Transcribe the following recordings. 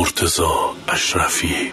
مرتضی اشرفی.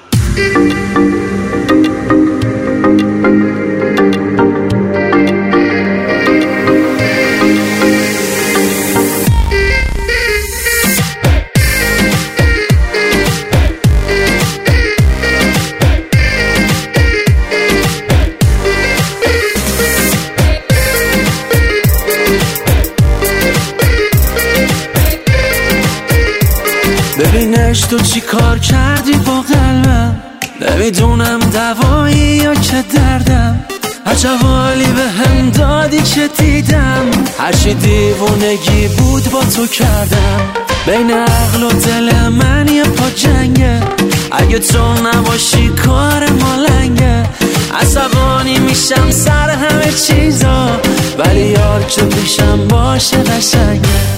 ببینش تو چی کار کردی با قلبم، نمیدونم دوایی یا که دردم، عجب حالی به هم دادی که دیدم، هرچی دیوونگی بود با تو کردم، بین عقل و دل من یه پا جنگه، اگه تو نباشی کار ما لنگه، عصبانی میشم سر همه چیزا، ولی یار که پیشم باشه قشنگه.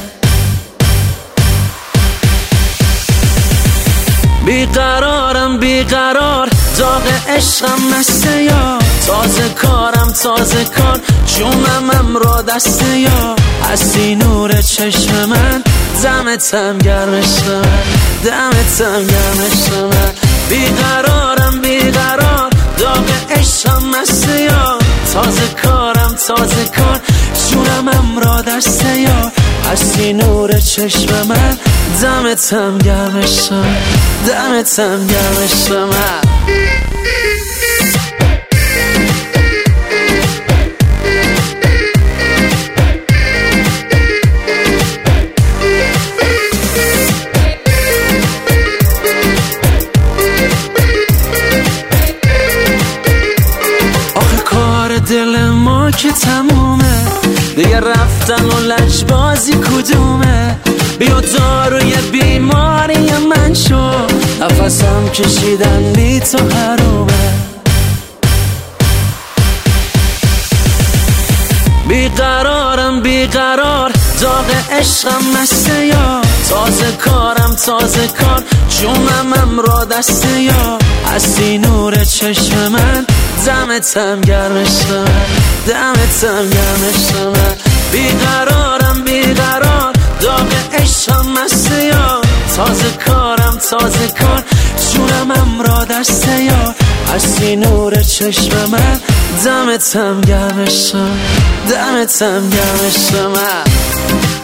بیقرارم بیقرار، داغ عشقم مسته یا تازه کارم تازه کار، جونم را دسته یا هستی نور چشم من، دمتم گرمش من، دمتم گرمش من. بیقرارم بیقرار، داغ عشقم مسته یا تازه کارم تازه کار، جونم را دسته یا هستی نور چشم من، دمتم گرمش من، دمتم گرمش من. آخه کار دل ما که تمومه، دیگه رفتن و لجبازی کدومه، بیا داروی بیماری من شو، نفسم کشیدن بی تو حرومه. بیقرارم بیقرار، داغ عشقم مسته یا تازه کارم تازه کار، جونم را دسته یا هستی نور چشم من، دمتم گرمش من، دمتم گرمش من. بیقرارم بیقرار، داغ عشقم مسته یا تازه کارم تازه کار، جونم را دسته یا هستی نور چشم من، دمتم گرمش من، دمتم گرمش من.